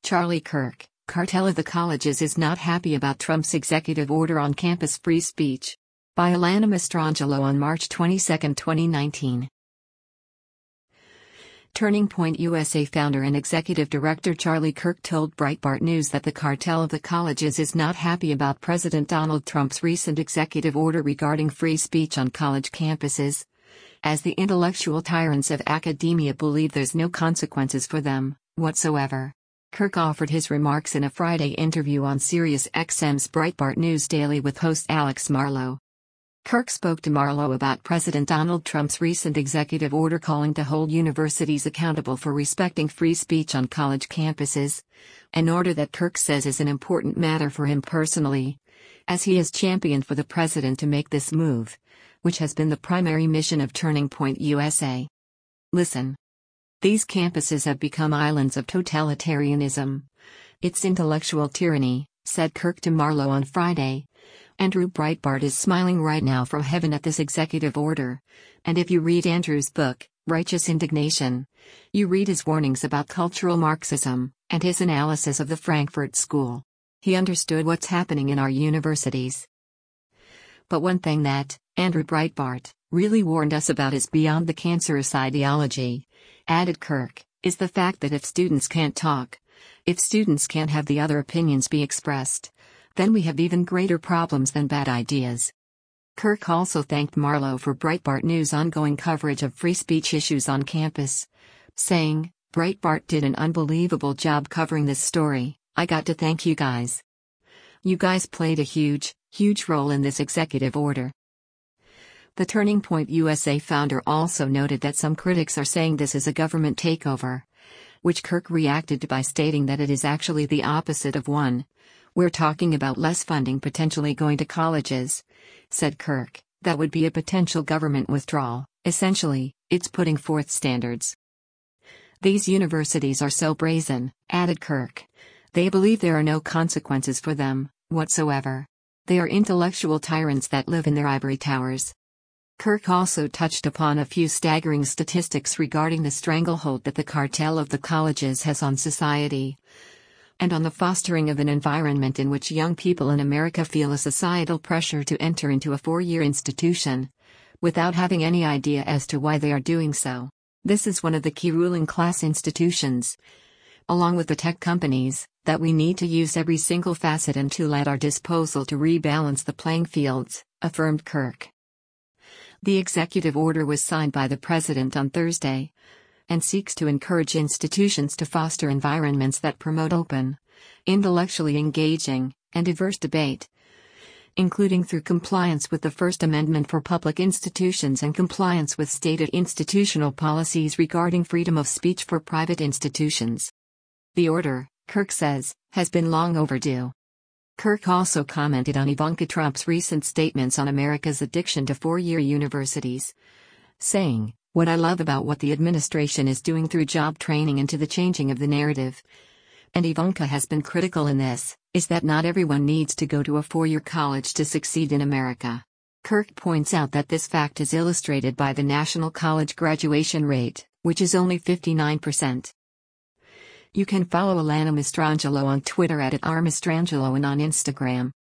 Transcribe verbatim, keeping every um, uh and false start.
Charlie Kirk, cartel of the colleges is not happy about Trump's executive order on campus free speech. By Alana Mastrangelo on March twenty-second, twenty nineteen. Turning Point U S A founder and executive director Charlie Kirk told Breitbart News that the cartel of the colleges is not happy about President Donald Trump's recent executive order regarding free speech on college campuses, as the intellectual tyrants of academia believe there's no consequences for them whatsoever. Kirk offered his remarks in a Friday interview on Sirius X M's Breitbart News Daily with host Alex Marlow. Kirk spoke to Marlow about President Donald Trump's recent executive order calling to hold universities accountable for respecting free speech on college campuses, an order that Kirk says is an important matter for him personally, as he has championed for the president to make this move, which has been the primary mission of Turning Point U S A. Listen. These campuses have become islands of totalitarianism. It's intellectual tyranny, said Kirk to Marlow on Friday. Andrew Breitbart is smiling right now from heaven at this executive order, and if you read Andrew's book, Righteous Indignation, you read his warnings about cultural Marxism, and his analysis of the Frankfurt School. He understood what's happening in our universities. But one thing that, Andrew Breitbart, really warned us about is beyond the cancerous ideology, added Kirk, is the fact that if students can't talk, if students can't have the other opinions be expressed, then we have even greater problems than bad ideas. Kirk also thanked Marlow for Breitbart News' ongoing coverage of free speech issues on campus, saying, Breitbart did an unbelievable job covering this story. I got to thank you guys. You guys played a huge, huge role in this executive order. The Turning Point U S A founder also noted that some critics are saying this is a government takeover, which Kirk reacted to by stating that it is actually the opposite of one. We're talking about less funding potentially going to colleges, said Kirk. That would be a potential government withdrawal. Essentially, it's putting forth standards. These universities are so brazen, added Kirk. They believe there are no consequences for them whatsoever. They are intellectual tyrants that live in their ivory towers. Kirk also touched upon a few staggering statistics regarding the stranglehold that the cartel of the colleges has on society, and on the fostering of an environment in which young people in America feel a societal pressure to enter into a four-year institution, without having any idea as to why they are doing so. This is one of the key ruling class institutions, along with the tech companies, that we need to use every single facet and tool at our disposal to rebalance the playing fields, affirmed Kirk. The executive order was signed by the president on Thursday, and seeks to encourage institutions to foster environments that promote open, intellectually engaging, and diverse debate, including through compliance with the First Amendment for public institutions and compliance with stated institutional policies regarding freedom of speech for private institutions. The order, Kirk says, has been long overdue. Kirk also commented on Ivanka Trump's recent statements on America's addiction to four-year universities, saying, "What I love about what the administration is doing through job training and to the changing of the narrative, and Ivanka has been critical in this, is that not everyone needs to go to a four-year college to succeed in America." Kirk points out that this fact is illustrated by the national college graduation rate, which is only fifty-nine percent. You can follow Alana Mastrangelo on Twitter at, at r mastrangelo and on Instagram,